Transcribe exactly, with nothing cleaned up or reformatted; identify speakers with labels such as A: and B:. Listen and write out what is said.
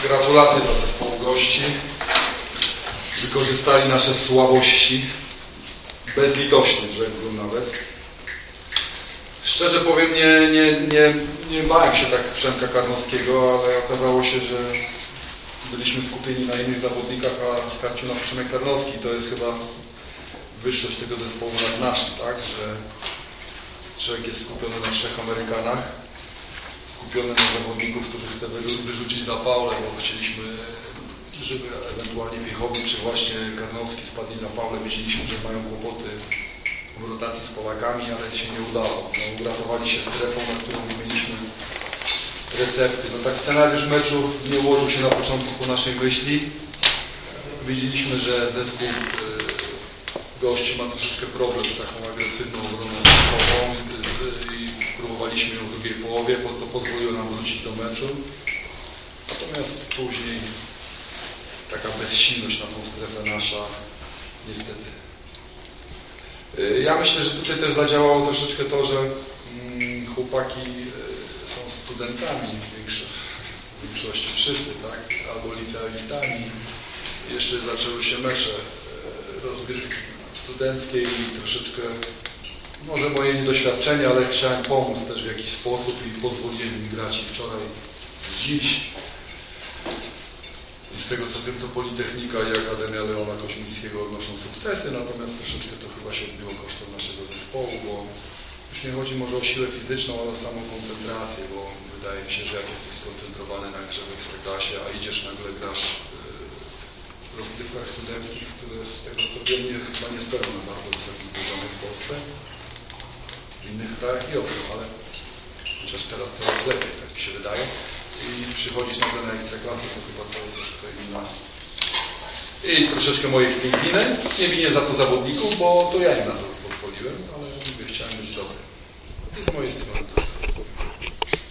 A: Gratulacje dla zespołu gości. Wykorzystali nasze słabości bezlitośnie, rzekłbym nawet. Szczerze powiem, nie, nie, nie, nie bałem się tak Przemka Karnowskiego, ale okazało się, że byliśmy skupieni na innych zawodnikach, a starcił nas Przemek Karnowski. To jest chyba wyższość tego zespołu nad naszym, tak? Że człowiek jest skupiony na trzech Amerykanach, skupiony na zawodników, którzy chce wyrzucić na faule, bo chcieliśmy, żeby ewentualnie Piechowicz czy właśnie Karnowski spadli za faule. Wiedzieliśmy, że mają kłopoty w rotacji z Polakami, ale się nie udało. No, uratowali się strefą, na którą nie mieliśmy recepty. No tak scenariusz meczu nie ułożył się na początku po naszej myśli. Wiedzieliśmy, że zespół y, gości ma troszeczkę problem z taką agresywną obroną skokową i, i próbowaliśmy ją w drugiej połowie, bo to pozwoliło nam wrócić do meczu. Natomiast później taka bezsilność na tą strefę nasza niestety. Ja myślę, że tutaj też zadziałało troszeczkę to, że mm, chłopaki y, są studentami w większości, w większości wszyscy, tak? Albo licealistami. Jeszcze zaczęły się mecze y, rozgrywki studenckiej i troszeczkę, może moje niedoświadczenie, ale chciałem pomóc też w jakiś sposób i pozwoliłem im grać i wczoraj, dziś. I z tego co wiem, to Politechnika i Akademia Leona Koźmińskiego odnoszą sukcesy, natomiast troszeczkę to chyba się odbiło kosztem naszego zespołu, bo już nie chodzi może o siłę fizyczną, ale o samą koncentrację, bo wydaje mi się, że jak jesteś skoncentrowany na grze w Ekstraklasie, a idziesz nagle grasz w rozgrywkach studenckich, które z tego co wiem nie, chyba nie stoją na bardzo wysokim poziomie w Polsce, w innych krajach i owszem, ale chociaż teraz coraz lepiej, tak mi się wydaje. I przychodzisz nagle na Ekstraklasę, to chyba to troszkę inna. I troszeczkę mojej winy. Nie winię za to zawodników, bo to ja im na to pozwoliłem, ale mówię, chciałem być dobry. I z mojej strony to